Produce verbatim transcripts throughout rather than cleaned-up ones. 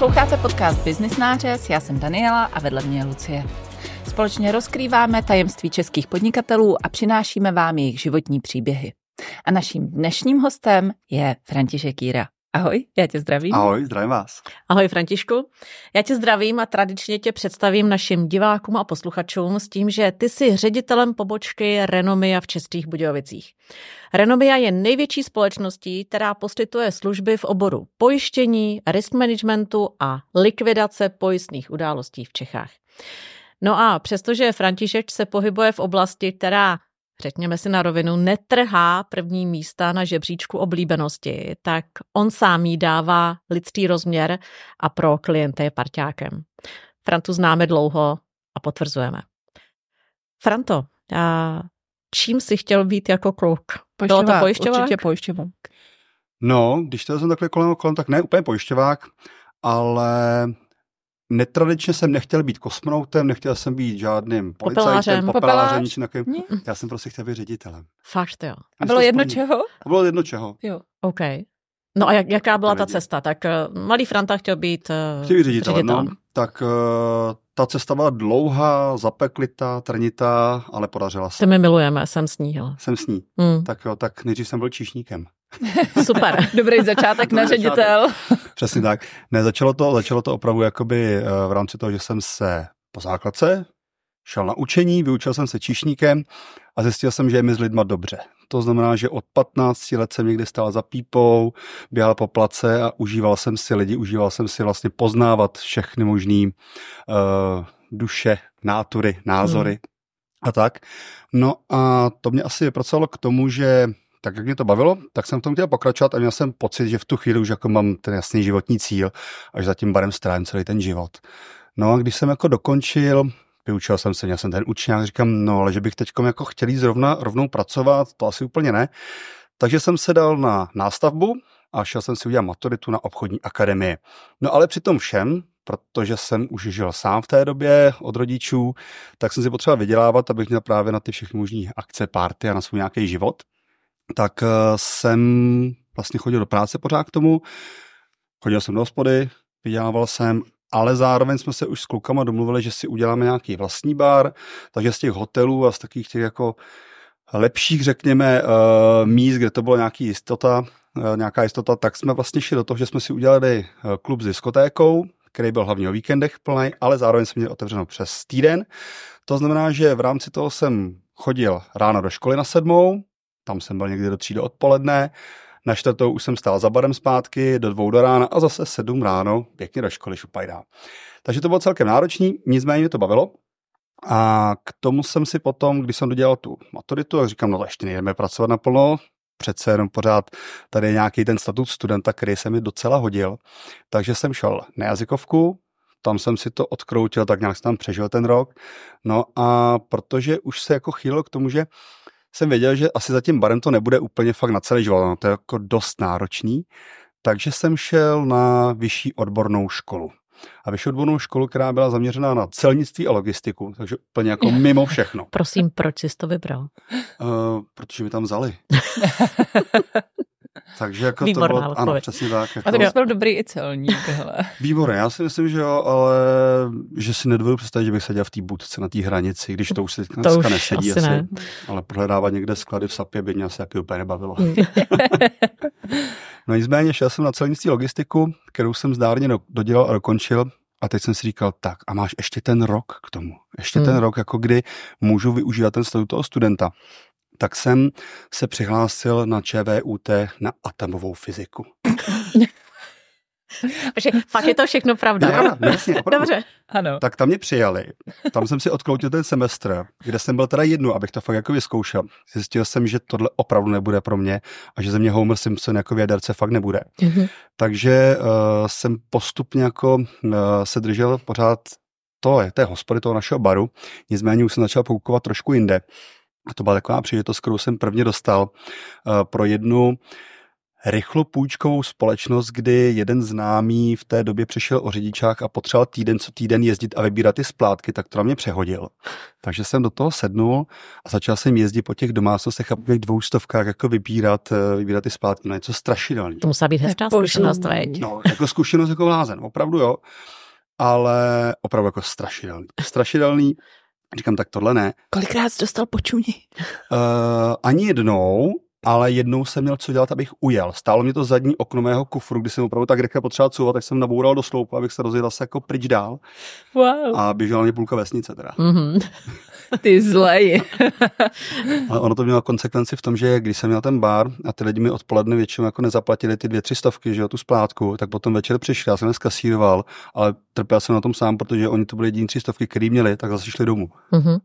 Posloucháte podcast Business Nářez, já jsem Daniela a vedle mě je Lucie. Společně rozkrýváme tajemství českých podnikatelů a přinášíme vám jejich životní příběhy. A naším dnešním hostem je František Jíra. Ahoj, já tě zdravím. Ahoj, zdravím vás. Ahoj Františku, já tě zdravím a tradičně tě představím našim divákům a posluchačům s tím, že ty jsi ředitelem pobočky Renomia v Českých Budějovicích. Renomia je největší společností, která poskytuje služby v oboru pojištění, risk managementu a likvidace pojistných událostí v Čechách. No a přestože František se pohybuje v oblasti, která, řekněme si na rovinu, netrhá první místa na žebříčku oblíbenosti, tak on sám jí dává lidský rozměr a pro klienty je parťákem. Frantu známe dlouho a potvrzujeme. Franto, a čím jsi chtěl být jako kluk? Bylo to pojišťovák? Určitě pojišťovák. No, když to jsem takhle kolem, kolem, tak ne úplně pojišťovák, ale netradičně jsem nechtěl být kosmonautem, nechtěl jsem být žádným policajtem, popelářem, či takovým. Já jsem prostě chtěl být ředitelem. Fakt jo. A bylo jedno čeho? A bylo jedno čeho. Jo. OK. No a jak, jaká byla ta cesta? Tak uh, malý Franta chtěl být, uh, chtěl být ředitelem. ředitelem. No, tak uh, ta cesta byla dlouhá, zapeklitá, trnitá, ale podařila se. Ty my milujeme, jsem s ní. Hele. Jsem s ní. Mm. Tak jo, tak nejdřív jsem byl číšníkem. Super. Dobrý začátek na ředitel. Přesně tak. Ne, začalo to, začalo to opravdu jakoby v rámci toho, že jsem se po základce šel na učení, vyučil jsem se číšníkem a zjistil jsem, že je mi s lidma dobře. To znamená, že od patnácti let jsem někdy stál za pípou, běhal po place a užíval jsem si lidi, užíval jsem si vlastně poznávat všechny možný uh, duše, nátury, názory hmm. a tak. No a to mě asi vypracovalo k tomu, že tak jak mě to bavilo, tak jsem v tom chtěl pokračovat a měl jsem pocit, že v tu chvíli už jako mám ten jasný životní cíl, až za tím barem strávím celý ten život. No a když jsem jako dokončil, vyučil jsem se, měl jsem ten učňák, říkám, no ale že bych teďkom jako chtěl jít zrovna, rovnou pracovat, to asi úplně ne. Takže jsem se dal na nástavbu a šel jsem si udělat maturitu na obchodní akademii. No ale při tom všem, protože jsem už žil sám v té době od rodičů, tak jsem si potřeboval vydělávat, abych měl právě na ty všechny možné akce, party a na svůj nějaký život. Tak uh, jsem vlastně chodil do práce pořád k tomu, chodil jsem do hospody, vydělával jsem, ale zároveň jsme se už s klukama domluvili, že si uděláme nějaký vlastní bar, takže z těch hotelů a z takových těch jako lepších, řekněme, uh, míst, kde to bylo nějaký jistota, uh, nějaká jistota, tak jsme vlastně šli do toho, že jsme si udělali uh, klub s diskotékou, který byl hlavně o víkendech plný, ale zároveň jsme měli otevřeno přes týden. To znamená, že v rámci toho jsem chodil ráno do školy na sedmou, tam jsem byl někdy do tří do odpoledne, na čtvrtou už jsem stál za barem zpátky, do dvou do rána a zase sedm ráno, pěkně do školy, šupajdá. Takže to bylo celkem náročný, nicméně mě to bavilo. A k tomu jsem si potom, když jsem dodělal tu maturitu, tak říkám, no to ještě nejdeme pracovat naplno, přece jenom pořád tady je nějaký ten statut studenta, který se mi docela hodil. Takže jsem šel na jazykovku, tam jsem si to odkroutil, tak nějak jsem tam přežil ten rok. No a protože už se jako chýlilo k tomu, že jsem věděl, že asi za tím barem to nebude úplně fakt na celý život, no to je jako dost náročný, takže jsem šel na vyšší odbornou školu. A vyšší odbornou školu, která byla zaměřená na celnictví a logistiku, takže úplně jako mimo všechno. Prosím, proč jsi to vybral? Uh, protože mi tam vzali. Takže jako Výborná to bylo, odpověď. ano, přesně tak. Jako, A tak byl dobrý i celník. Výborně, já si myslím, že jo, ale že si nedovedu představit, že bych seděl v té budce na té hranici, když to už se dneska nesedí asi, asi ne. Ale prohledávat někde sklady v Sapě by mě asi taky úplně nebavilo. No nicméně šel jsem na celnictví logistiku, kterou jsem zdárně dodělal a dokončil a teď jsem si říkal, tak a máš ještě ten rok k tomu. Ještě hmm. ten rok, jako kdy můžu využívat ten statut toho studenta. Tak jsem se přihlásil na ČVUT na atomovou fyziku. Protože fakt je to všechno pravda. Já, jasně, Dobře. Ano. Tak tam mě přijali. Tam jsem si odkloutil ten semestr, kde jsem byl teda jednu, abych to fakt jako vyzkoušel. Zjistil jsem, že tohle opravdu nebude pro mě a že ze mě Homer Simpson jako věderce fakt nebude. Mm-hmm. Takže uh, jsem postupně jako uh, se držel pořád to je, té hospody toho našeho baru. Nicméně už jsem začal poukovat trošku jinde. A to byla taková příležitost, kterou jsem prvně dostal uh, pro jednu rychlopůjčkovou společnost, kdy jeden známý v té době přišel o řidičák a potřeboval týden co týden jezdit a vybírat ty splátky, tak to na mě přehodil. Takže jsem do toho sednul a začal jsem jezdit po těch domácnostech a po těch dvoustovkách jako vybírat, vybírat ty splátky. No něco strašidelný. To musí být hezká zkušenost, veď? No, jako zkušenost jako blázen, opravdu jo. Ale opravdu jako strašidelný. Strašidelný. Říkám, tak tohle ne. Kolikrát jsi dostal počuní? Uh, ani jednou, ale jednou jsem měl co dělat, abych ujel. Stálo mě to zadní okno mého kufru, kdy jsem opravdu tak rychle potřeboval couvat, tak jsem naboural do sloupu, abych se rozjel se jako pryč dál. Wow. A běžela mě půlka vesnice teda. Mm-hmm. Ty zlej. Ale ono to mělo konsekvenci v tom, že když jsem měl ten bar a ty lidi mi odpoledne většinou jako nezaplatili ty dvě, tři stovky, že jo, tu splátku, tak potom večer přišli, já jsem je zkasíroval, ale trpěl jsem na tom sám, protože oni to byly jediný tři stovky, který měli, tak zase šli domů. Mm-hmm.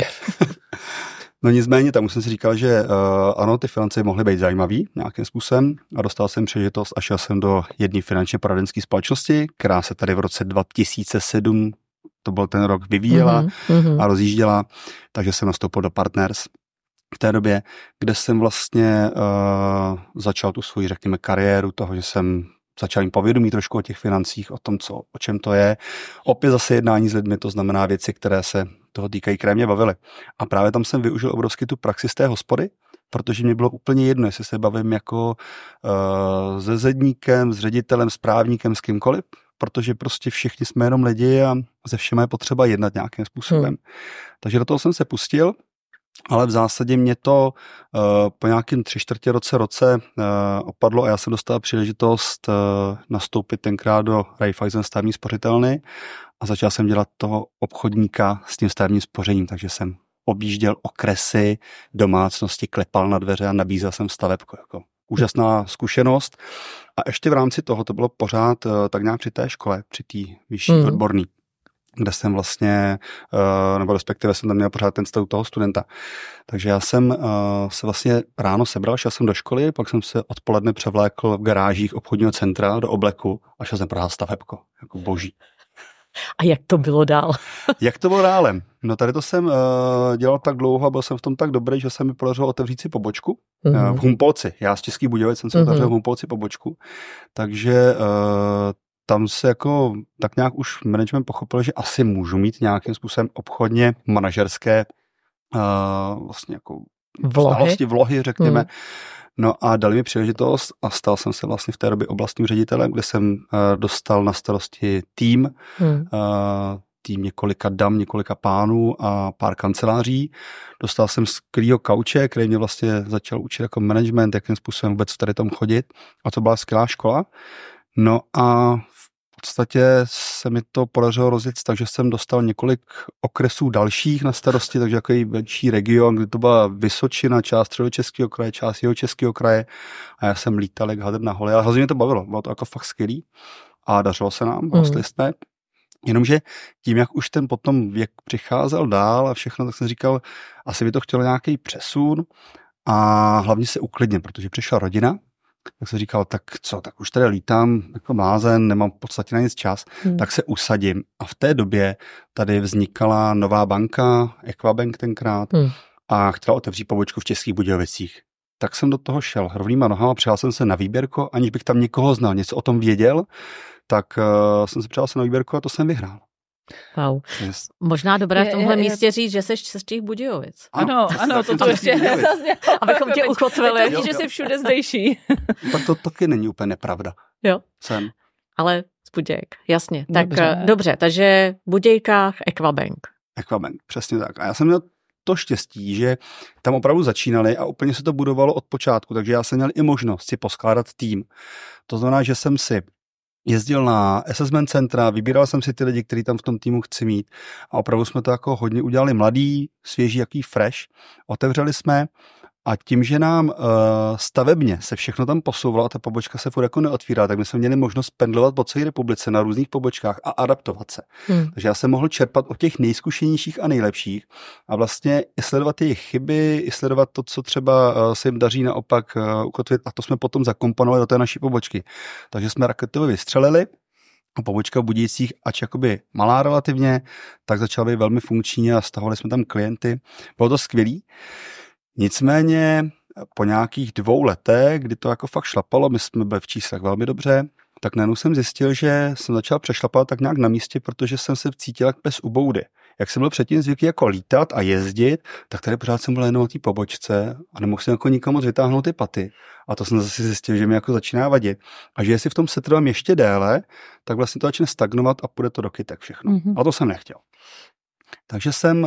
No nicméně, tam už jsem si říkal, že uh, ano, ty finance mohly být zajímavý nějakým způsobem a dostal jsem příležitost a šel jsem do jedné finančně poradenské společnosti, která se tady v roce dva tisíce sedm, to byl ten rok, vyvíjela mm-hmm. a rozjížděla, takže jsem nastoupil do Partners v té době, kde jsem vlastně uh, začal tu svoji, řekněme, kariéru toho, že jsem začal jim povědomí trošku o těch financích, o tom, co, o čem to je. Opět zase jednání s lidmi, to znamená věci, které se toho týkají, které mě bavily. A právě tam jsem využil obrovsky tu praxi z té hospody, protože mě bylo úplně jedno, jestli se bavím jako uh, se zedníkem, s ředitelem, s právníkem, s kýmkoliv, protože prostě všichni jsme jenom lidi a ze všema je potřeba jednat nějakým způsobem. Hmm. Takže do toho jsem se pustil, ale v zásadě mě to uh, po nějakým tři čtvrtě roce roce uh, opadlo a já jsem dostal příležitost uh, nastoupit tenkrát do Raiffeisen stavební spořitelny a začal jsem dělat toho obchodníka s tím stavebním spořením, takže jsem objížděl okresy, domácnosti, klepal na dveře a nabízel jsem stavebko. Jako úžasná zkušenost. A ještě v rámci toho to bylo pořád uh, tak nějak při té škole, při té vyšší mm. odborný, kde jsem vlastně, uh, nebo respektive jsem tam měl pořád ten statut toho studenta. Takže já jsem uh, se vlastně ráno sebral, šel jsem do školy, pak jsem se odpoledne převlékl v garážích obchodního centra do obleku a šel jsem prohrát stavebko, jako boží. A jak to bylo dál? Jak to bylo dálem? No tady to jsem uh, dělal tak dlouho a byl jsem v tom tak dobrý, že se mi podařilo otevřít si pobočku mm-hmm. uh, v Humpolci. Já z Českých Budějovic jsem se mm-hmm. otevřel v Humpolci pobočku. Takže uh, tam se jako tak nějak už management pochopil, že asi můžu mít nějakým způsobem obchodně manažerské uh, vlastně jako vlohy, znalosti, vlohy, řekněme. Mm. No a dali mi příležitost a stal jsem se vlastně v té době oblastním ředitelem, kde jsem uh, dostal na starosti tým, mm. uh, tým několika dam, několika pánů a pár kanceláří. Dostal jsem skvělýho kauče, který mě vlastně začal učit jako management, jakým způsobem vůbec tady tam chodit. A to byla skvělá škola. No a v podstatě se mi to podařilo rozjet tak, že jsem dostal několik okresů dalších na starosti, takže takový větší region, kde to byla Vysočina, část Středočeského kraje, část Jihočeského kraje a já jsem lítal jak hadr na hole, ale hrozně mě to bavilo, bylo to jako fakt skvělý a dařilo se nám, rostli mm. jsme. Jenomže tím, jak už ten potom věk přicházel dál a všechno, tak jsem říkal, asi by to chtělo nějaký přesun a hlavně se uklidnit, protože přišla rodina. Tak jsem říkal, tak co, tak už tady lítám jako blázen, nemám v podstatě na nic čas, hmm. tak se usadím. A v té době tady vznikala nová banka, Equabank tenkrát, hmm. a chtěla otevřít pobočku v Českých Budějovicích. Tak jsem do toho šel rovnýma nohama, přijal jsem se na výběrko, aniž bych tam někoho znal, něco o tom věděl, tak uh, jsem se přijal se na výběrko a to jsem vyhrál. Wow. Yes. Možná dobré v tomhle je, je, místě říct, že jsi z Českých Budějovic. Ano, ano, to to ještě nezaznělo. Abychom tě ukotvili. To, že jsi všude zdejší. Tak to taky není úplně nepravda. Jo. Jsem. Ale z Budějek, jasně. Tak dobře, dobře takže v Budějkách Equabank. Equabank, přesně tak. A já jsem měl to štěstí, že tam opravdu začínali a úplně se to budovalo od počátku, takže já jsem měl i možnost si poskládat tým. To znamená, že jsem si jezdil na assessment centra, vybíral jsem si ty lidi, který tam v tom týmu chci mít a opravdu jsme to jako hodně udělali mladý, svěží, jaký fresh. Otevřeli jsme a tím, že nám uh, stavebně se všechno tam posouvalo a ta pobočka se furt jako neotvírá, tak my jsme měli možnost pendlovat po celé republice na různých pobočkách a adaptovat se. Hmm. Takže já jsem mohl čerpat od těch nejzkušenějších a nejlepších a vlastně i sledovat jejich chyby, i sledovat to, co třeba uh, se jim daří naopak uh, ukotvit a to jsme potom zakomponovali do té naší pobočky. Takže jsme raketově vystřelili a pobočka v Budějcích, ač jakoby malá relativně, tak začala být velmi funkční a stahovali jsme tam klienty. Bylo to skvělý. Nicméně po nějakých dvou letech, kdy to jako fakt šlapalo, my jsme byli v číslech velmi dobře, tak najednou jsem zjistil, že jsem začal přešlapat tak nějak na místě, protože jsem se cítil jak pes u boudy. Jak jsem byl předtím zvyklý jako lítat a jezdit, tak tady pořád jsem byl jenom na té pobočce a nemohl jsem jako nikam moc vytáhnout ty paty. A to jsem zase zjistil, že mi jako začíná vadit. A že jestli v tom setrvám ještě déle, tak vlastně to začne stagnovat a půjde to do kytek všechno. Mm-hmm. A to jsem nechtěl. Takže jsem uh,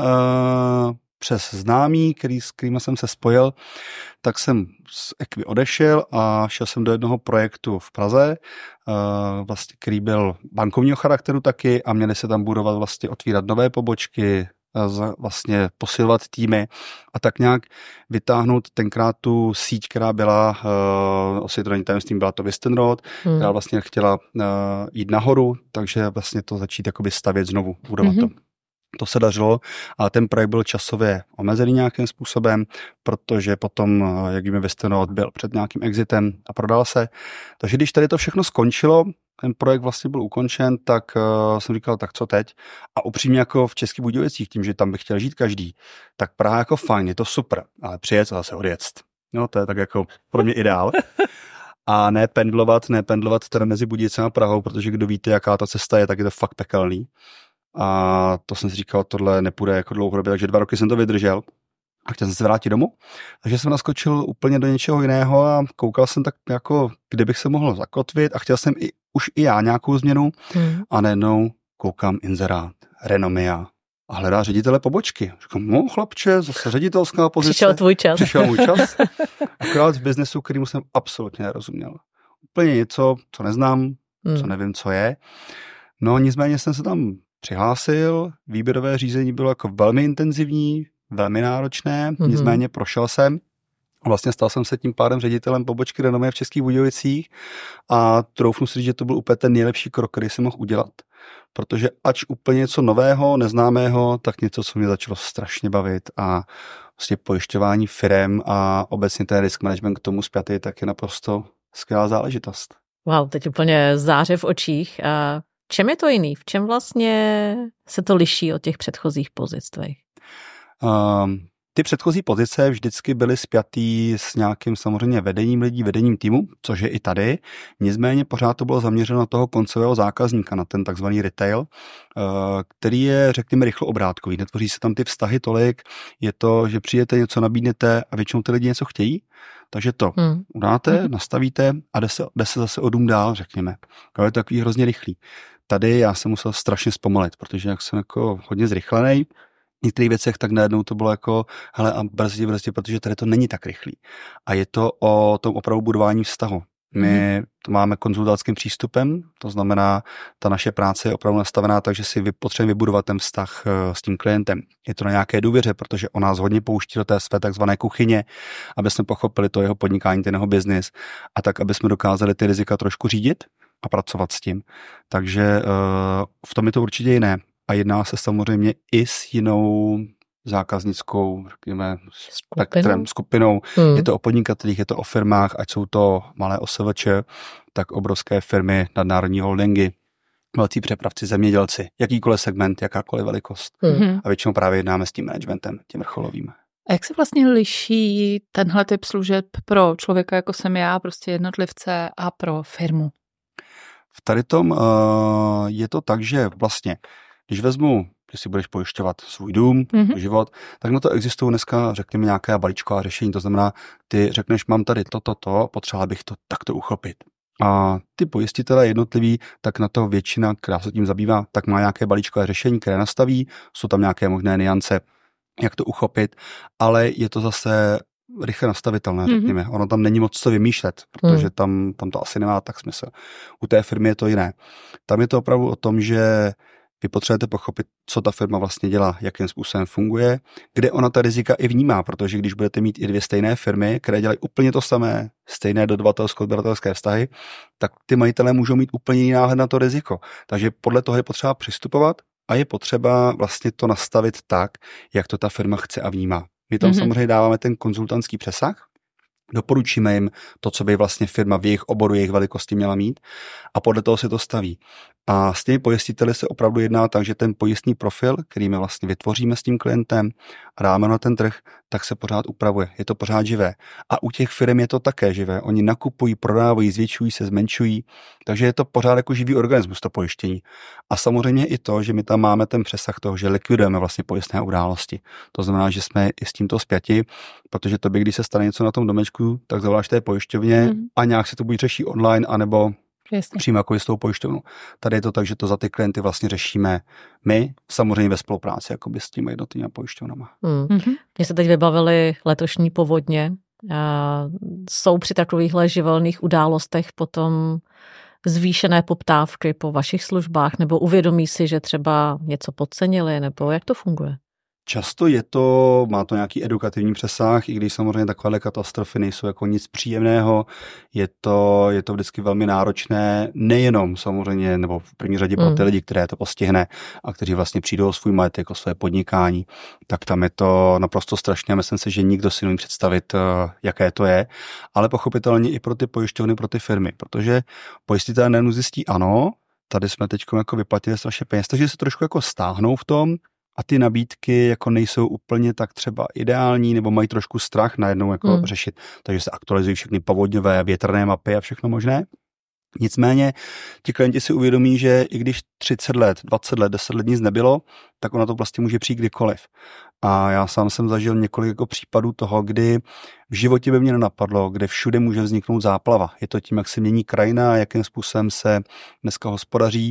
přes známý, který, s kterými jsem se spojil, tak jsem z Equi odešel a šel jsem do jednoho projektu v Praze, uh, vlastně, který byl bankovního charakteru taky a měli se tam budovat, vlastně otvírat nové pobočky, uh, vlastně posilovat týmy a tak nějak vytáhnout tenkrát tu síť, která byla uh, osvětlení tajemstvím, byla to Wistenrod, hmm. která vlastně chtěla uh, jít nahoru, takže vlastně to začít jakoby stavět znovu, budovat hmm. to. To se dařilo, ale ten projekt byl časově omezený nějakým způsobem, protože potom, jak víme, Wistenrod byl před nějakým exitem a prodal se. Takže když tady to všechno skončilo, ten projekt vlastně byl ukončen, tak uh, jsem říkal, tak co teď? A upřímně jako v Českých Budějovicích, tím, že tam bych chtěl žít každý, tak Praha jako fajn, je to super, ale přijet a zase odjet. No to je tak jako pro mě ideál. A ne pendlovat, ne pendlovat teda mezi Budějicem a Prahou, protože kdo víte, jaká ta cesta je, tak je to fakt pekelný. A to jsem si říkal, tohle nepůjde jako dlouhodobě, takže dva roky jsem to vydržel a chtěl jsem se vrátit domů. Takže jsem naskočil úplně do něčeho jiného a koukal jsem tak jako, kde bych se mohl zakotvit a chtěl jsem i, už i já nějakou změnu hmm. a najednou koukám inzerát, Renomia a hledá ředitele pobočky. Říkám, no chlapče, zase ředitelská pozice. Přišel tvůj čas. Přišel můj čas. Akorát z biznesu, kterýmu jsem absolutně nerozuměl. Úplně něco, co neznám, hmm. co nevím, co je. No nicméně jsem se tam přihlásil, výběrové řízení bylo jako velmi intenzivní, velmi náročné, mm-hmm. nicméně prošel jsem. Vlastně stal jsem se tím pádem ředitelem pobočky Renomia v Českých Budějovicích a troufnu si říct, že to byl úplně ten nejlepší krok, který jsem mohl udělat. Protože ač úplně něco nového, neznámého, tak něco, co mě začalo strašně bavit a vlastně pojišťování firem a obecně ten risk management k tomu spjatý, tak je naprosto skvělá záležitost. Wow, teď úplně záře v očích. A čem je to jiný? V čem vlastně se to liší od těch předchozích pozic tvých? Um, ty předchozí pozice vždycky byly spjatý s nějakým samozřejmě vedením lidí, vedením týmu, což je i tady. Nicméně pořád to bylo zaměřeno na toho koncového zákazníka, na ten takzvaný retail, který je, řekněme, rychloobrátkový. Netvoří se tam ty vztahy tolik, je to, že přijete, něco nabídnete a většinou ty lidi něco chtějí, takže to hmm. udáte, hmm. nastavíte a jde se, jde se zase o dům dál, řekněme. To je takový hrozně rychlý. Tady já jsem musel strašně zpomalit, protože jak jsem jako hodně zrychlenej, v některých věcech, tak najednou to bylo jako, hele a brzdě, brzdě, protože tady to není tak rychlý. A je to o tom opravdu budování vztahu. My to máme konzultantským přístupem, to znamená, ta naše práce je opravdu nastavená tak, že si potřebujeme vybudovat ten vztah s tím klientem. Je to na nějaké důvěře, protože on nás hodně pouští do té své takzvané kuchyně, aby jsme pochopili to jeho podnikání, ten jeho biznis a tak, aby jsme dokázali ty rizika trošku řídit a pracovat s tím. Takže uh, v tom je to určitě jiné. A jedná se samozřejmě i s jinou zákaznickou, řekněme, spektrem, skupinou. Hmm. Je to o podnikatelích, je to o firmách, ať jsou to malé O S V Č, tak obrovské firmy, nadnárodní holdingy, velcí přepravci, zemědělci, jakýkoliv segment, jakákoliv velikost. Hmm. A většinou právě jednáme s tím managementem, tím vrcholovým. A jak se vlastně liší tenhle typ služeb pro člověka, jako jsem já, prostě jednotlivce a pro firmu? V tady tom uh, je to tak, že vlastně když vezmu, když si budeš pojišťovat svůj dům, mm-hmm. život, tak na to existují dneska, řekněme, nějaké balíčková řešení. To znamená, ty řekneš, mám tady toto, to, potřeboval bych to takto uchopit. A ty pojistitelé jednotliví, tak na to většina, která se tím zabývá, tak má nějaké balíčkové řešení, které nastaví, jsou tam nějaké možné niance, jak to uchopit, ale je to zase rychle nastavitelné, řekněme. Mm-hmm. Ono tam není moc co vymýšlet, protože mm. tam, tam to asi nemá tak smysl. U té firmy je to jiné. Tam je to opravdu o tom, že vy potřebujete pochopit, co ta firma vlastně dělá, jakým způsobem funguje, kde ona ta rizika i vnímá, protože když budete mít i dvě stejné firmy, které dělají úplně to samé, stejné dodavatelsko-odběratelské vztahy, tak ty majitelé můžou mít úplně jiný náhled na to riziko. Takže podle toho je potřeba přistupovat a je potřeba vlastně to nastavit tak, jak to ta firma chce a vnímá. My tam mm-hmm. samozřejmě dáváme ten konzultantský přesah, doporučíme jim to, co by vlastně firma v jejich oboru, jejich velikosti měla mít a podle toho se to staví. A s těmi pojistiteli se opravdu jedná tak, že ten pojistný profil, který my vlastně vytvoříme s tím klientem a dáme na ten trh, tak se pořád upravuje. Je to pořád živé. A u těch firm je to také živé. Oni nakupují, prodávají, zvětšují se, zmenšují. Takže je to pořád jako živý organismus, to pojištění. A samozřejmě i to, že my tam máme ten přesah toho, že likvidujeme vlastně pojistné události. To znamená, že jsme i s tímto spjati, protože to by, když se stane něco na tom domečku, tak zavoláš té pojišťovně mm. a nějak se to buď řeší online, anebo Jasně. přímo jako je s tou pojišťovnou. Tady je to tak, že to za ty klienty vlastně řešíme my, samozřejmě ve spolupráci jakoby s těmi jednotlivými pojišťovnama. Hmm. Mm-hmm. Mně se teď vybavily letošní povodně. A jsou při takovýchhle živelných událostech potom zvýšené poptávky po vašich službách, nebo uvědomí si, že třeba něco podcenili, nebo jak to funguje? Často je to, má to nějaký edukativní přesah, i když samozřejmě takovéhle katastrofy nejsou jako nic příjemného, je to, je to vždycky velmi náročné, nejenom samozřejmě, nebo v první řadě pro ty lidi, které to postihne a kteří vlastně přijdou o svůj majetek, o své podnikání, tak tam je to naprosto strašné. Myslím si, že nikdo si nemůže představit, jaké to je, ale pochopitelně i pro ty pojišťovny, pro ty firmy, protože pojistitelé nejenom zjistí, ano, tady jsme teď jako vyplatili strašně peněz, takže se trošku jako stáhnou v tom, a ty nabídky jako nejsou úplně tak třeba ideální, nebo mají trošku strach najednou jako hmm. řešit. Takže se aktualizují všechny povodňové, větrné mapy a všechno možné. Nicméně ti klienti si uvědomí, že i když třicet let, dvacet let, deset let nic nebylo, tak ona to vlastně může přijít kdykoliv. A já sám jsem zažil několik jako případů toho, kdy v životě by mě nenapadlo, kde všude může vzniknout záplava. Je to tím, jak se mění krajina, jakým způsobem se dneska hospodaří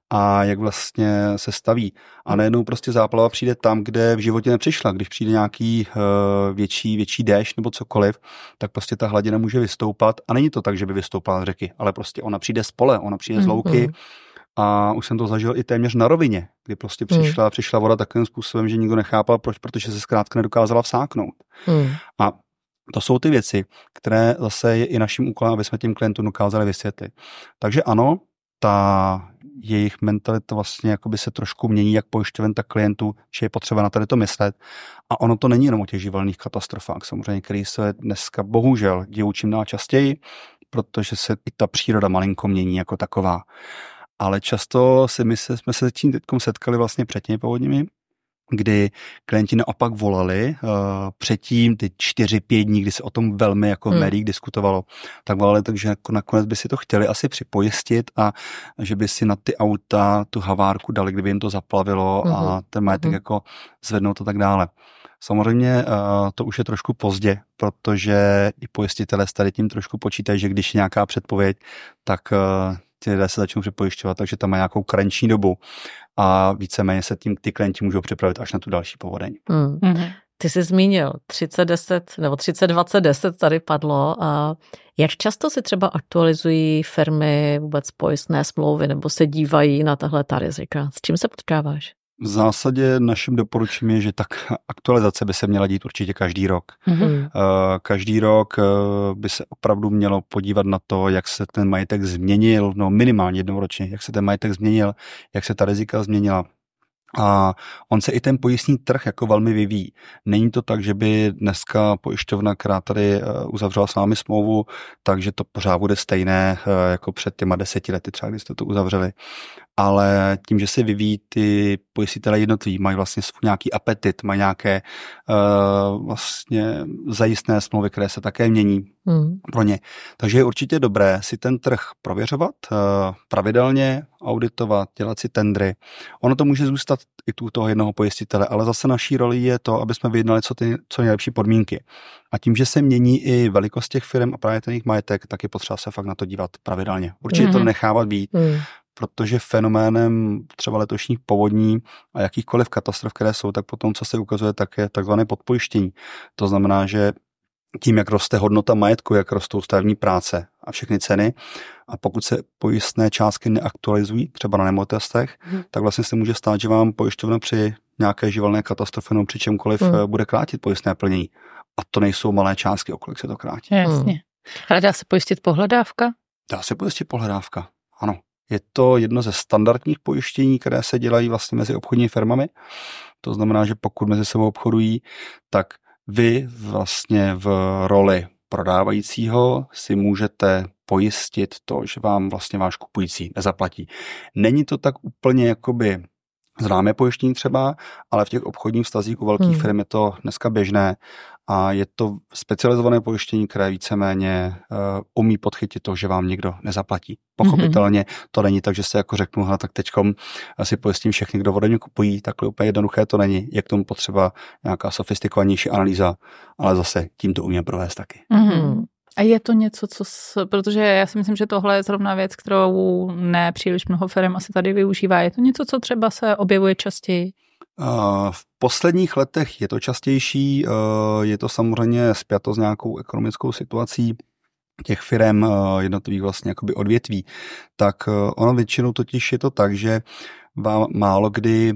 a jak vlastně se staví. A najednou prostě záplava přijde tam, kde v životě nepřišla. Když přijde nějaký uh, větší, větší déšť nebo cokoliv, tak prostě ta hladina může vystoupat. A není to tak, že by vystoupala z řeky, ale prostě ona přijde z pole, ona přijde z louky. Mm-hmm. A už jsem to zažil i téměř na rovině, kdy prostě přišla, mm. přišla voda takovým způsobem, že nikdo nechápal, proč, protože se zkrátka nedokázala vsáknout. Mm. A to jsou ty věci, které zase je i naším úkolem, aby jsme těm klientům dokázali vysvětlit. Takže ano, ta jejich mentalita vlastně jakoby se trošku mění, jak pojišťoven, tak klientů, že je potřeba na tady to myslet. A ono to není jenom o těch živelných katastrofách, samozřejmě, které se dneska bohužel dějou čím dál častěji, protože se i ta příroda malinko mění jako taková. Ale často si my jsme se tím teďkom setkali vlastně před těmi povodněmi, kdy klienti naopak volali uh, předtím ty čtyři, pět dní, kdy se o tom velmi jako v hmm. médiích diskutovalo, tak volali, takže jako nakonec by si to chtěli asi připojistit a že by si na ty auta tu havárku dali, kdyby jim to zaplavilo hmm. a ten majetek hmm. jako zvednout a tak dále. Samozřejmě uh, to už je trošku pozdě, protože i pojistitelé tady tím trošku počítají, že když je nějaká předpověď, tak uh, ty lidé se začnou připojišťovat, takže tam má nějakou karenční dobu a víceméně se tím ty klienti můžou připravit až na tu další povodeň. Hmm. Mm-hmm. Ty jsi zmínil třicet deset nebo třicet dvacet deset tady padlo. A jak často si třeba aktualizují firmy vůbec pojistné smlouvy nebo se dívají na tahle ta rizika? S čím se potkáváš? V zásadě naším doporučením je, že tak aktualizace by se měla dít určitě každý rok. Mm-hmm. Každý rok by se opravdu mělo podívat na to, jak se ten majetek změnil, no minimálně jednou ročně, jak se ten majetek změnil, jak se ta rizika změnila. A on se i ten pojistný trh jako velmi vyvíjí. Není to tak, že by dneska pojišťovna, která tady uzavřela s námi smlouvu, takže to pořád bude stejné jako před těma deseti lety, třeba když jste to uzavřeli. Ale tím, že se vyvíjí ty pojistitelé jednotliví, mají vlastně svůj nějaký apetit, mají nějaké uh, vlastně zajistné smlouvy, které se také mění hmm. pro ně. Takže je určitě dobré si ten trh prověřovat, uh, pravidelně auditovat, dělat si tendry. Ono to může zůstat i tu toho jednoho pojistitele, ale zase naší roli je to, aby jsme vyjednali co, ty, co nejlepší podmínky. A tím, že se mění i velikost těch firm a právě ten jejich majetek, tak je potřeba se fakt na to dívat pravidelně. Určitě hmm. to nechávat být. Hmm. Protože fenoménem třeba letošních povodní a jakýchkoliv katastrof, které jsou, tak potom, co se ukazuje, tak je takzvané podpojištění. To znamená, že tím, jak roste hodnota majetku, jak rostou stavební práce a všechny ceny, a pokud se pojistné částky neaktualizují, třeba na nemovitostech, hmm. tak vlastně se může stát, že vám pojišťovna při nějaké živelné katastrofě nebo při čemkoliv hmm. bude krátit pojistné plnění. A to nejsou malé částky, o kolik se to krátí. Jasně. Hmm. Ale dá se pojistit pohledávka? Dá se pojistit pohledávka, ano. Je to jedno ze standardních pojištění, které se dělají vlastně mezi obchodními firmami. To znamená, že pokud mezi sebou obchodují, tak vy vlastně v roli prodávajícího si můžete pojistit to, že vám vlastně váš kupující nezaplatí. Není to tak úplně jakoby známé pojištění třeba, ale v těch obchodních vztazích u velkých hmm. firm je to dneska běžné a je to specializované pojištění, které víceméně uh, umí podchytit to, že vám někdo nezaplatí. Pochopitelně hmm. to není tak, že se jako řeknu, hele, tak teďkom si pojistím všechny, kdo ode mě kupují, takhle úplně jednoduché to není. Je k tomu potřeba nějaká sofistikovanější analýza, ale zase tím to umíme provést taky. Hmm. A je to něco, co, s, protože já si myslím, že tohle je zrovna věc, kterou ne příliš mnoho firm asi tady využívá. Je to něco, co třeba se objevuje častěji? V posledních letech je to častější, je to samozřejmě spjato s nějakou ekonomickou situací těch firem jednotlivých vlastně jakoby odvětví. Tak ono většinou totiž je to tak, že vám málo kdy,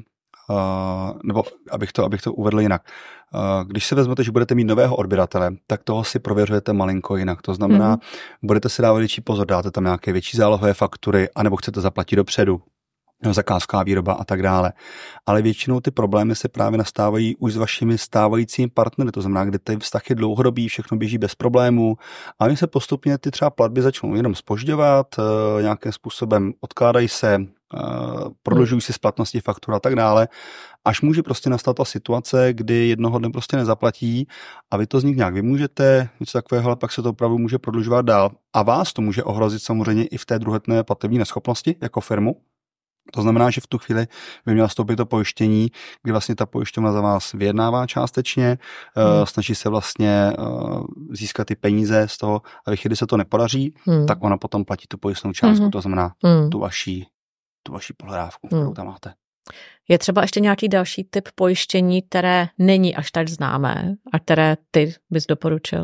nebo abych to, abych to uvedl jinak, když si vezmete, že budete mít nového odběratele, tak toho si prověřujete malinko jinak. To znamená, mm. budete si dávat větší pozor, dáte tam nějaké větší zálohové faktury, anebo chcete zaplatit dopředu, zakázková výroba a tak dále. Ale většinou ty problémy se právě nastávají už s vašimi stávajícími partnery, to znamená, kde ten vztah je dlouhodobý, všechno běží bez problémů a oni se postupně ty třeba platby začnou jenom zpožďovat, nějakým způsobem odkládají se, prodlužují si splatnosti faktur a tak dále, až může prostě nastat ta situace, kdy jednoho dne prostě nezaplatí a vy to z nich nějak vymůžete, něco takového, ale pak se to opravdu může prodlužovat dál a vás to může ohrozit samozřejmě i v té druhotné platební neschopnosti jako firmu. To znamená, že v tu chvíli by měla vstoupit to pojištění, kdy vlastně ta pojišťovna za vás vyjednává částečně, hmm. uh, snaží se vlastně uh, získat ty peníze z toho a když se to nepodaří, hmm. tak ona potom platí tu pojistnou částku, hmm. to znamená hmm. tu vaší, tu vaší pohledávku, kterou hmm. tam máte. Je třeba ještě nějaký další typ pojištění, které není až tak známé a které ty bys doporučil?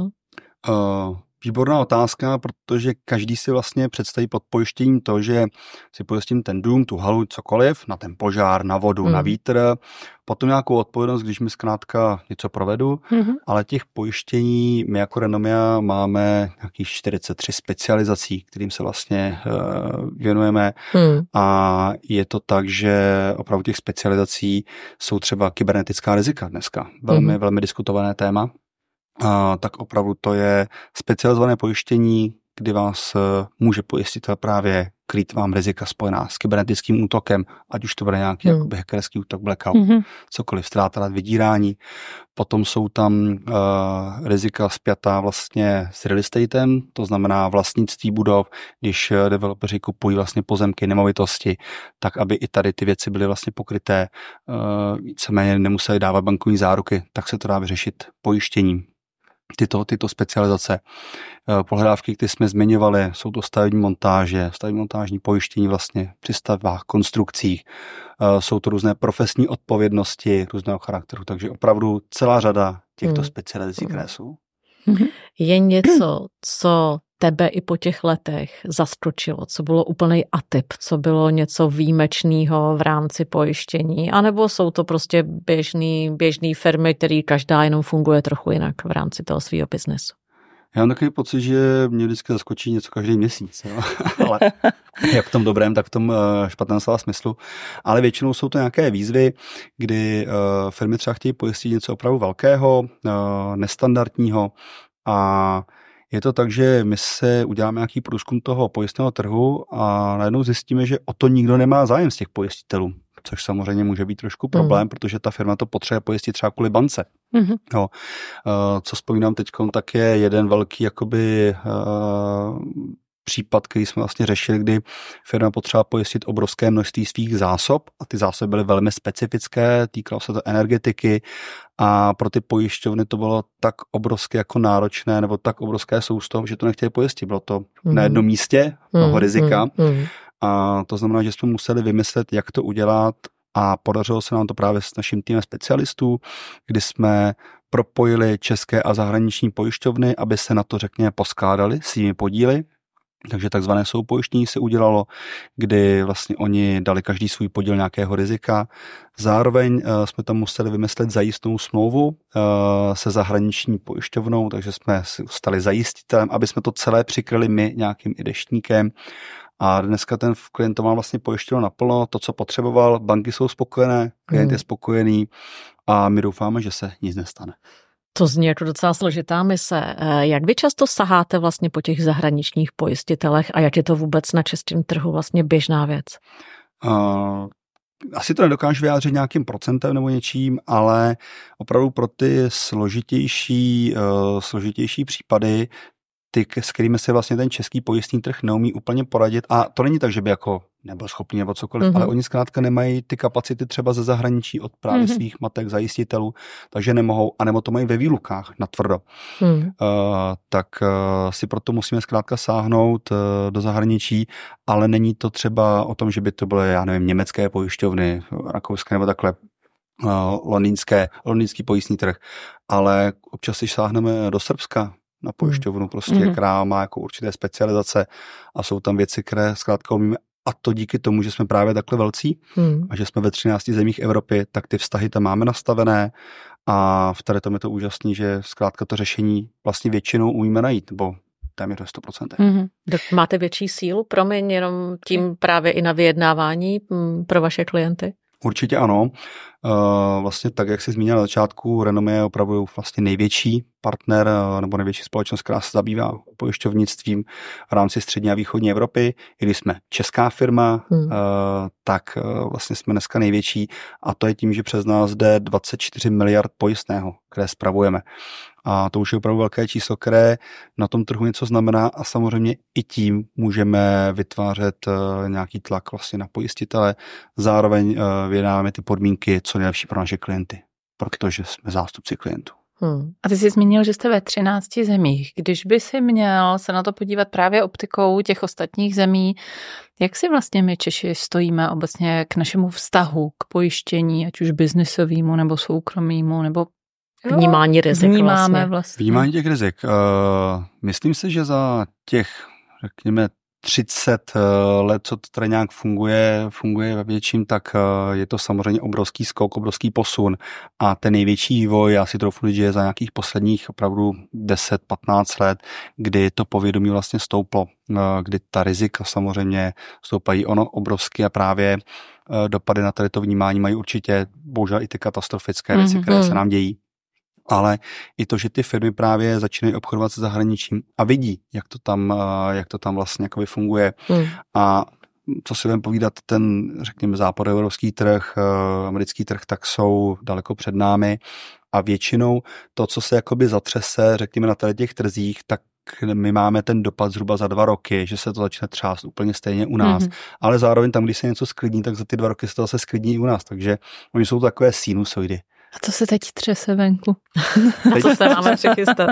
Uh, Výborná otázka, protože každý si vlastně představí pod pojištěním to, že si pojistím ten dům, tu halu, cokoliv, na ten požár, na vodu, hmm. na vítr, potom nějakou odpovědnost, když mi zkrátka něco provedu, hmm. ale těch pojištění my jako Renomia máme nějakých čtyřicet tři specializací, kterým se vlastně uh, věnujeme hmm. a je to tak, že opravdu těch specializací jsou třeba kybernetická rizika dneska. Velmi, hmm. velmi diskutované téma. A, tak opravdu to je specializované pojištění, kdy vás může pojistit právě krýt vám rizika spojená s kybernetickým útokem, ať už to bude nějaký mm. jakoby hackerský útok, blackout, mm-hmm. cokoliv, ztráta, vydírání. Potom jsou tam uh, rizika spjatá vlastně s real estatem, to znamená vlastnictví budov, když developeři kupují vlastně pozemky, nemovitosti, tak aby i tady ty věci byly vlastně pokryté, uh, víceméně nemuseli dávat bankovní záruky, tak se to dá vyřešit pojištěním. Tyto, tyto specializace. Pohledávky, které jsme zmiňovali, jsou to stavební montáže, stavební montážní pojištění vlastně při stavbách, konstrukcích. Jsou to různé profesní odpovědnosti různého charakteru, takže opravdu celá řada těchto hmm. specializací, které jsou. Je něco, co tebe i po těch letech zaskočilo, co bylo úplný atyp, co bylo něco výjimečného v rámci pojištění, anebo jsou to prostě běžný, běžný firmy, který každá jenom funguje trochu jinak v rámci toho svého biznesu? Já mám takový pocit, že mě vždycky zaskočí něco každý měsíc, jo? Ale jak v tom dobrém, tak v tom špatném slova smyslu. Ale většinou jsou to nějaké výzvy, kdy firmy třeba chtějí pojistit něco opravdu velkého, nestandardního a je to tak, že my se uděláme nějaký průzkum toho pojistného trhu a najednou zjistíme, že o to nikdo nemá zájem z těch pojistitelů, což samozřejmě může být trošku problém, mm. protože ta firma to potřebuje pojistit třeba kvůli bance. Mm-hmm. Jo. Co vzpomínám teď, tak je jeden velký jakoby uh, případ, který jsme vlastně řešili, kdy firma potřeba pojistit obrovské množství svých zásob a ty zásoby byly velmi specifické, týkalo se to energetiky a pro ty pojišťovny to bylo tak obrovské jako náročné nebo tak obrovské sousto, že to nechtěli pojistit. Bylo to mm. na jednom místě, mnoho mm. rizika mm. a to znamená, že jsme museli vymyslet, jak to udělat a podařilo se nám to právě s naším týmem specialistů, kdy jsme propojili české a zahraniční pojišťovny, aby se na to řekněme poskládali svými podíly. Takže takzvané soupojištění se udělalo, kdy vlastně oni dali každý svůj podíl nějakého rizika. Zároveň uh, jsme tam museli vymyslet zajistnou smlouvu uh, se zahraniční pojišťovnou, takže jsme si stali zajistitelem, aby jsme to celé přikryli my nějakým i deštníkem. A dneska ten klient to má vlastně pojištěno naplno, to, co potřeboval, banky jsou spokojené, klient hmm. je spokojený a my doufáme, že se nic nestane. To zní jako docela složitá mise. Jak vy často saháte vlastně po těch zahraničních pojistitelech a jak je to vůbec na českém trhu vlastně běžná věc? Uh, asi to nedokážu vyjádřit nějakým procentem nebo něčím, ale opravdu pro ty složitější, uh, složitější případy, ty, s kterými se vlastně ten český pojistný trh neumí úplně poradit. A to není tak, že by jako nebyl schopný nebo cokoliv, mm-hmm. ale oni zkrátka nemají ty kapacity třeba ze zahraničí od právě mm-hmm. svých matek, zajistitelů, takže nemohou, anebo to mají ve výlukách natvrdo. Mm. Uh, tak uh, si proto musíme zkrátka sáhnout uh, do zahraničí, ale není to třeba o tom, že by to byly, já nevím, německé pojišťovny, rakouské nebo takhle, uh, londýnské, londýnský pojistný trh, ale občas si sáhneme do Srbska, na pojišťovnu prostě, mm-hmm. která má jako určité specializace a jsou tam věci, které zkrátka umíme. A to díky tomu, že jsme právě takhle velcí mm. a že jsme ve třinácti zemích Evropy, tak ty vztahy tam máme nastavené a v tady tom je to úžasný, že zkrátka to řešení vlastně většinou umíme najít, nebo téměř do sto procent. Mm-hmm. Máte větší sílu, promiň, jenom tím právě i na vyjednávání pro vaše klienty? Určitě ano. Vlastně tak, jak jsi zmínil na začátku, Renomé je opravdu vlastně největší partner nebo největší společnost, která se zabývá pojišťovnictvím v rámci střední a východní Evropy. I když jsme česká firma, hmm. tak vlastně jsme dneska největší a to je tím, že přes nás jde dvacet čtyři miliard pojistného, které spravujeme. A to už je opravdu velké číslo, které na tom trhu něco znamená a samozřejmě i tím můžeme vytvářet nějaký tlak vlastně na pojistitele. Zároveň vyjednáváme ty podmínky, co nejlepší pro naše klienty, protože jsme zástupci klientů. Hmm. A ty jsi zmínil, že jste ve třinácti zemích. Když by si měl se na to podívat právě optikou těch ostatních zemí, jak si vlastně my Češi stojíme obecně k našemu vztahu, k pojištění, ať už biznesovému nebo soukromýmu, nebo vnímání rizik vnímáme vlastně. vlastně. Vnímání těch rizik. Uh, myslím si, že za těch, řekněme, třicet let, co to tady nějak funguje, funguje ve větším, tak je to samozřejmě obrovský skok, obrovský posun. A ten největší vývoj, já si troufnu říct, že je za nějakých posledních opravdu deset patnáct let, kdy to povědomí vlastně stouplo, kdy ta rizika samozřejmě stoupají ono obrovsky a právě dopady na tady to vnímání mají určitě bohužel i ty katastrofické věci, mm-hmm. které se nám dějí. Ale i to, že ty firmy právě začínají obchodovat se zahraničím a vidí, jak to tam, jak to tam vlastně jakoby funguje. Mm. A co si budeme povídat, ten, řekněme, západoevropský trh, americký trh, tak jsou daleko před námi a většinou to, co se jakoby zatřese, řekněme, na tady těch trzích, tak my máme ten dopad zhruba za dva roky, že se to začne třást úplně stejně u nás. Mm-hmm. Ale zároveň tam, když se něco sklidní, tak za ty dva roky se to zase sklidní i u nás. Takže oni jsou takové sinusoidy. A co se teď třese venku? Teď, co se máme přichystat?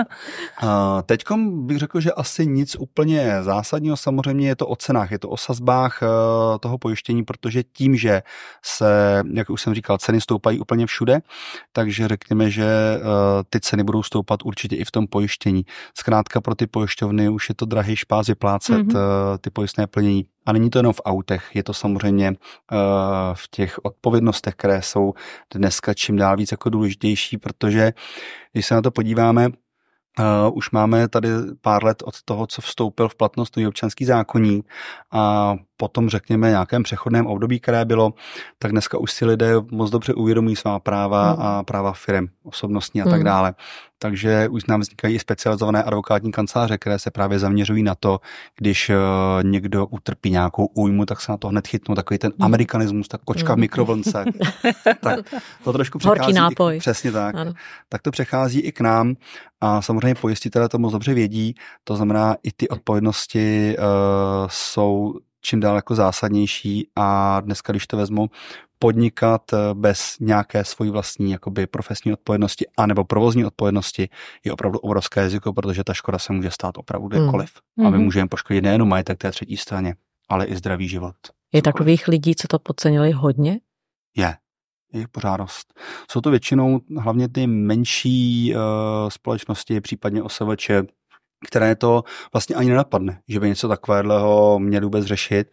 Teďkom bych řekl, že asi nic úplně zásadního. Samozřejmě je to o cenách, je to o sazbách toho pojištění, protože tím, že se, jak už jsem říkal, ceny stoupají úplně všude, takže řekněme, že ty ceny budou stoupat určitě i v tom pojištění. Zkrátka pro ty pojišťovny už je to drahý špás vyplácet mm-hmm. ty pojistné plnění. A není to jenom v autech, je to samozřejmě uh, v těch odpovědnostech, které jsou dneska čím dál víc jako důležitější, protože když se na to podíváme, uh, už máme tady pár let od toho, co vstoupil v platnost nový občanský zákoník a potom řekněme nějakém přechodném období, které bylo, tak dneska už si lidé moc dobře uvědomují svá práva mm. a práva firem, osobnostní a mm. tak dále. Takže už nám vznikají specializované advokátní kanceláře, které se právě zaměřují na to, když uh, někdo utrpí nějakou újmu, tak se na to hned chytnou, takový ten amerikanismus, ta kočka v mikrovlnce. Tak to trošku přechází. I, přesně tak. Ano. Tak to přechází i k nám a samozřejmě pojistitelé to moc dobře vědí, to znamená i ty odpovědnosti uh, jsou čím dál jako zásadnější a dneska, když to vezmu, podnikat bez nějaké svojí vlastní jakoby profesní odpovědnosti anebo provozní odpovědnosti je opravdu obrovské riziko, protože ta škoda se může stát opravdu kdekoliv. Mm. A my můžeme poškodit nejenom majetek té třetí straně, ale i zdravý život. Je cokoliv. Takových lidí, co to podcenili hodně? Je. Je pořád dost. Jsou to většinou hlavně ty menší uh, společnosti, případně O S V Č, které to vlastně ani nenapadne, že by něco takového měli vůbec řešit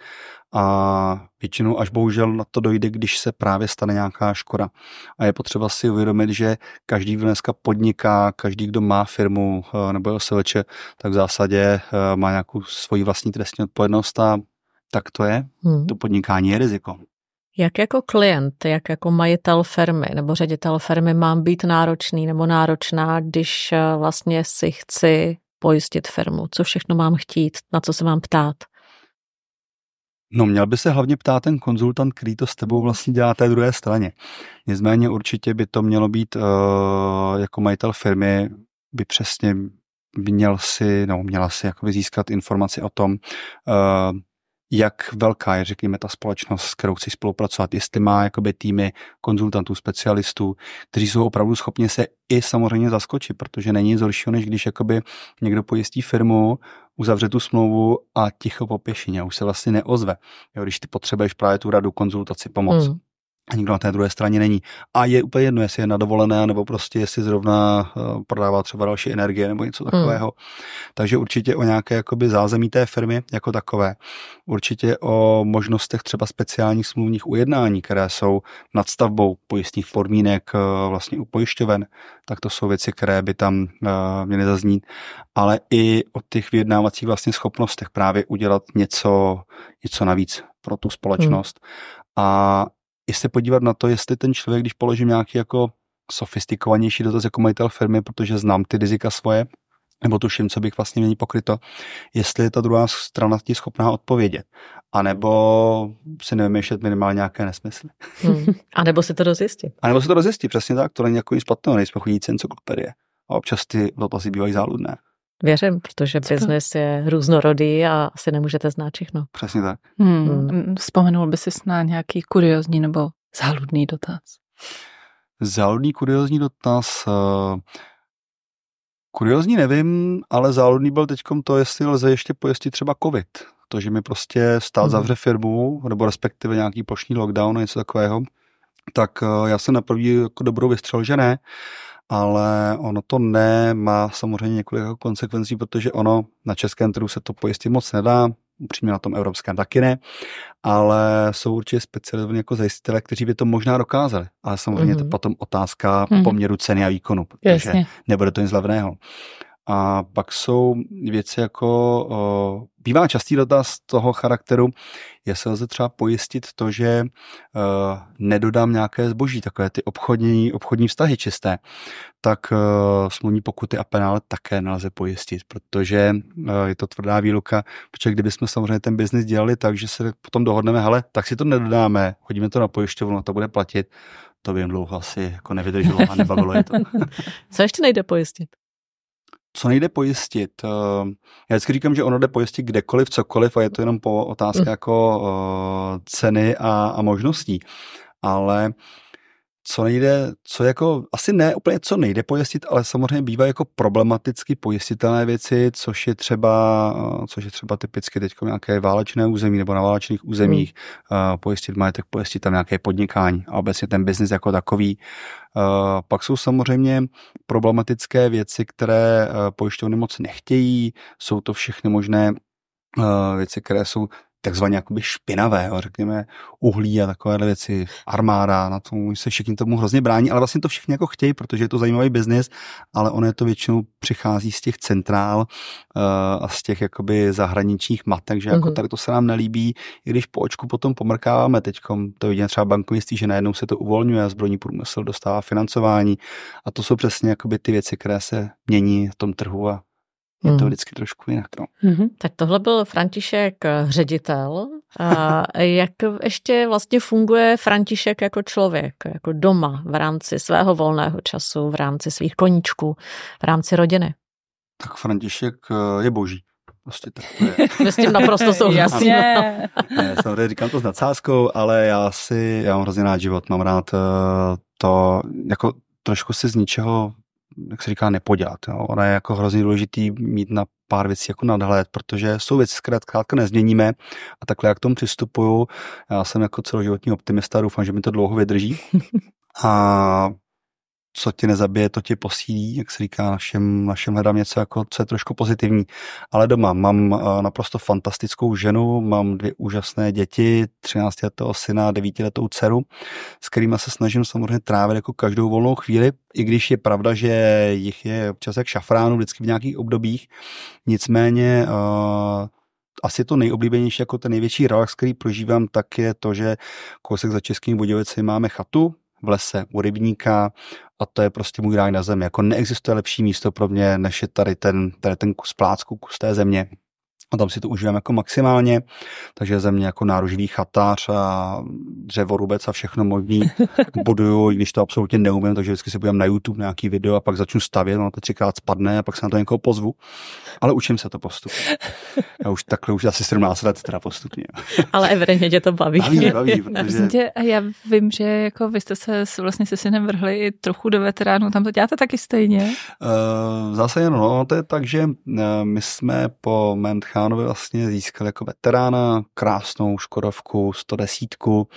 a většinou až bohužel na to dojde, když se právě stane nějaká škoda. A je potřeba si uvědomit, že každý, kdo dneska podniká, každý, kdo má firmu nebo O S V Č, tak v zásadě má nějakou svoji vlastní trestní odpovědnost a tak to je. Hmm. To podnikání je riziko. Jak jako klient, jak jako majitel firmy nebo ředitel firmy mám být náročný nebo náročná, když vlastně si chci pojistit firmu? Co všechno mám chtít? Na co se mám ptát? No, měl by se hlavně ptát ten konzultant, který to s tebou vlastně dělá té druhé straně. Nicméně určitě by to mělo být uh, jako majitel firmy, by přesně měl si, no, měla si jakoby získat informaci o tom, uh, jak velká je, řekněme, ta společnost, s kterou chci spolupracovat, jestli má jakoby týmy konzultantů, specialistů, kteří jsou opravdu schopni se i samozřejmě zaskočit, protože není nic horšího, než když jakoby někdo pojistí firmu, uzavře tu smlouvu a ticho po pěšině, už se vlastně neozve. Jo, když ty potřebuješ právě tu radu, konzultaci, pomoc. Hmm. A nikdo na té druhé straně není. A je úplně jedno, jestli je na dovolené, nebo prostě jestli zrovna uh, prodává třeba další energie nebo něco takového. Hmm. Takže určitě o nějaké jakoby zázemí té firmy jako takové. Určitě o možnostech třeba speciálních smluvních ujednání, které jsou nadstavbou pojistných podmínek uh, vlastně u pojišťoven. Tak to jsou věci, které by tam uh, měly zaznít. Ale i o těch vyjednávacích vlastně schopnostech právě udělat něco, něco navíc pro tu společnost. Hmm. A i se podívat na to, jestli ten člověk, když položím nějaký jako sofistikovanější dotaz jako majitel firmy, protože znám ty rizika svoje, nebo tuším, co bych vlastně měl pokryto, jestli je ta druhá strana ti schopná odpovědět. A nebo si nevymýšlet minimálně nějaké nesmysly. Hmm. A nebo si to rozjistit. A nebo si to rozjistit, přesně tak, to není jako nic špatného, nejsme chodící encyklopedie. A občas ty dotazy bývají záludné. Věřím, protože biznes je různorodý a asi nemůžete znát všechno. Přesně tak. Hmm. Hmm. Vzpomenul by si na nějaký kuriózní nebo záludný dotaz? Záludný, kuriózní dotaz... Uh, kuriózní nevím, ale záludný byl teďkom to, jestli lze ještě pojistit třeba covid. To, že mi prostě stát hmm. zavře firmu, nebo respektive nějaký plošný lockdown a něco takového, tak uh, já jsem na první jako dobrou vystřel, že ne. Ale ono to nemá samozřejmě několik konsekvencí, protože ono na českém trhu se to pojistit moc nedá, upřímně na tom evropském taky ne, ale jsou určitě specializovaní jako zajistitelé, kteří by to možná dokázali. Ale samozřejmě mm-hmm. to potom otázka mm-hmm. poměru ceny a výkonu, protože Jasně. nebude to nic levného. A pak jsou věci jako, o, bývá častý dotaz toho charakteru, jestli lze třeba pojistit to, že o, nedodám nějaké zboží, takové ty obchodní, obchodní vztahy čisté, tak o, smluvní pokuty a penále také nelze pojistit, protože o, je to tvrdá výluka, protože kdybychom samozřejmě ten biznis dělali tak, že se potom dohodneme, hele, tak si to nedodáme, hodíme to na pojišťovnu a to bude platit, to by jen dlouho asi jako nevydrželo a nebavilo je to. Co ještě nejde pojistit? Co nejde pojistit? Já vždycky říkám, že ono jde pojistit kdekoliv, cokoliv a je to jenom po otázka mm. jako uh, ceny a, a možností. Ale co nejde, co jako, asi ne úplně co nejde pojistit, ale samozřejmě bývá jako problematicky pojistitelné věci, což je třeba, což je třeba typicky teď nějaké válečné území nebo na válečných územích, mm. uh, pojistit majetek, pojistit tam nějaké podnikání a obecně ten biznis jako takový. Uh, pak jsou samozřejmě problematické věci, které uh, pojišťovny moc nechtějí, jsou to všechny možné uh, věci, které jsou takzvaně jakoby špinavé, jo, řekněme uhlí a takovéhle věci, armáda, na tom se všichni tomu hrozně brání, ale vlastně to všichni jako chtějí, protože je to zajímavý biznis, ale ono je to většinou přichází z těch centrál uh, a z těch jakoby zahraničních mat, takže mm-hmm. jako tady to se nám nelíbí, i když po očku potom pomrkáváme teďkom, to vidíme třeba bankovnictví, že najednou se to uvolňuje a zbrojní průmysl dostává financování a to jsou přesně jakoby ty věci, které se mění v tom trhu a je to vždycky trošku jinak. No. Mm-hmm. Tak tohle byl František ředitel. A jak ještě vlastně funguje František jako člověk, jako doma, v rámci svého volného času, v rámci svých koníčků, v rámci rodiny? Tak František je boží. Prostě tak to je. My s tím naprosto souhlasíme. Ne, samozřejmě říkám to s nadsázkou, ale já si, já mám hrozně rád život, mám rád to, jako trošku si z ničeho, jak se říká, nepodělat. Jo. Ono je jako hrozně důležitý mít na pár věcí jako nadhled, protože jsou věci, které zkrátka nezměníme a takhle jak k tomu přistupuju. Já jsem jako celoživotní optimista, doufám, že mi to dlouho vydrží. A co tě nezabije, to tě posílí, jak se říká, našem, našem hledám něco, jako, co je trošku pozitivní. Ale doma mám uh, naprosto fantastickou ženu, mám dvě úžasné děti, třináctiletého syna, devítiletou dceru, s kterými se snažím samozřejmě trávit jako každou volnou chvíli, i když je pravda, že jich je občas jak šafránu vždycky v nějakých obdobích. Nicméně uh, asi to nejoblíbenější, jako ten největší relax, který prožívám, tak je to, že kousek za Českými Budějovicemi máme chatu v lese u rybníka a to je prostě můj ráj na zemi. Jako neexistuje lepší místo pro mě, než je tady ten, tady ten kus plácku, kus té země. A tam si to užívám jako maximálně, takže ze mě jako nároživý chatář a dřevorubec a všechno možný buduju, i když to absolutně neumím, takže vždycky si podívám na YouTube nějaký video a pak začnu stavět, ono to třikrát spadne a pak se na to někoho pozvu. Ale učím se to postupně. Já už takhle už asi sedmnáct let teda postupně. Ale evidentně tě to baví. Baví, baví, protože... Tě, já vím, že jako vy jste se vlastně se synem vrhli i trochu do veteránu, tam to děláte taky stejně? Uh, zase jen, no, to je tak, že uh, my jsme po mém tchánovi vlastně získali jako veterána krásnou škodovku, sto deset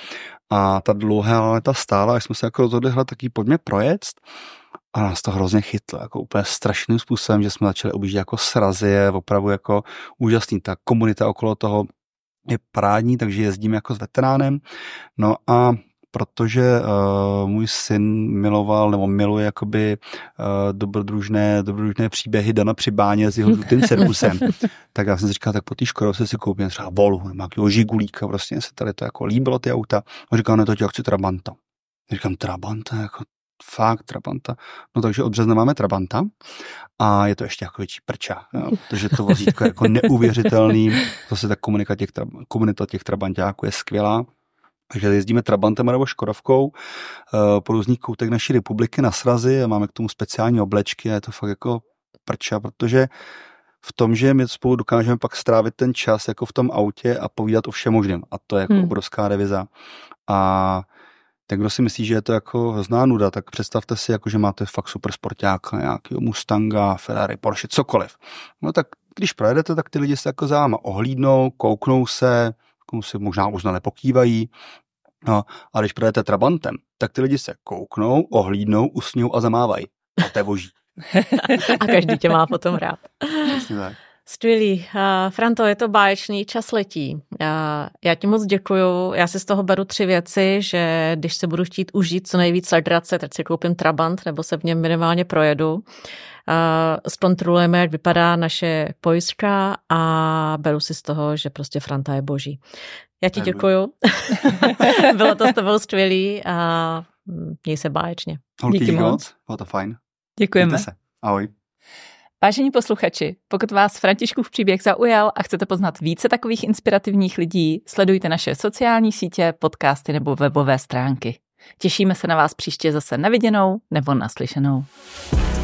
a ta dlouhá léta stála, až jsme se jako rozhodli, hele, taky pojďme projet. A nás to hrozně chytlo, jako úplně strašným způsobem, že jsme začali objíždět jako srazy, je opravdu jako úžasný. Ta komunita okolo toho je parádní, takže jezdíme jako s veteránem. No a protože uh, můj syn miloval nebo miluje jakoby uh, dobrodružné, dobrodružné příběhy Dana při báně s jeho žlutým cirkusem, tak já jsem si říkal, tak po té Škodovce si koupím třeba Volu, nebo nějakého Žigulíka, prostě se tady to jako líbilo ty auta. On říkal, ne, to tě chci Trabanta. Já říkám, Trabanta, jako fakt Trabanta. No takže od března máme Trabanta a je to ještě jako větší prča, jo, protože to vozítko je jako neuvěřitelný. Zase ta komunita těch, komunita těch Trabantáků je skvělá. Takže jezdíme Trabantem nebo Škodovkou uh, po různých koutech naší republiky na srazy a máme k tomu speciální oblečky a je to fakt jako prča, protože v tom, že my spolu dokážeme pak strávit ten čas jako v tom autě a povídat o všem možném. A to je jako hmm. obrovská reviza. A tak kdo si myslí, že je to jako hrozná nuda, tak představte si, jako, že máte fakt super sportáka, nějakého Mustanga, Ferrari, Porsche, cokoliv. No tak když projedete, tak ty lidi se jako za váma ohlídnou, kouknou se, si možná možná nepokývají. No, a když projedete Trabantem, tak ty lidi se kouknou, ohlídnou, usmějou a zamávají. A to je boží. A každý tě má potom rád. Vlastně tak. Skvělý. Uh, Franto, je to báječný, čas letí. Uh, já ti moc děkuju. Já si z toho beru tři věci, že když se budu chtít užít co nejvíc legrace, tak si koupím Trabant nebo se v něm minimálně projedu. Uh, zkontrolujeme, jak vypadá naše pojistka a beru si z toho, že prostě Franta je boží. Já ti děkuju. Bylo to s tebou skvělý a měj se báječně. Holky, díky moc. Bylo to fajn. Děkujeme. Mějte se. Ahoj. Vážení posluchači, pokud vás Františkův příběh zaujal a chcete poznat více takových inspirativních lidí, sledujte naše sociální sítě, podcasty nebo webové stránky. Těšíme se na vás příště zase na viděnou nebo naslyšenou.